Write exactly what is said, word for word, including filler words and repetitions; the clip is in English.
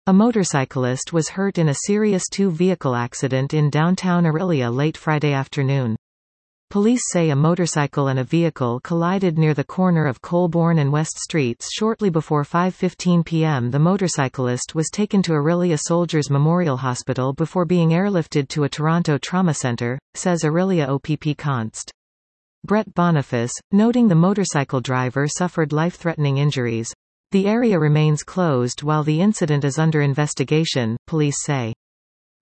A motorcyclist was hurt in a serious two-vehicle accident in downtown Orillia late Friday afternoon. Police say a motorcycle and a vehicle collided near the corner of Colborne and West Streets shortly before five fifteen p m The motorcyclist was taken to Orillia Soldiers Memorial Hospital before being airlifted to a Toronto trauma centre, says Orillia O P P Const. Brett Boniface, noting the motorcycle driver suffered life-threatening injuries. The area remains closed while the incident is under investigation, police say.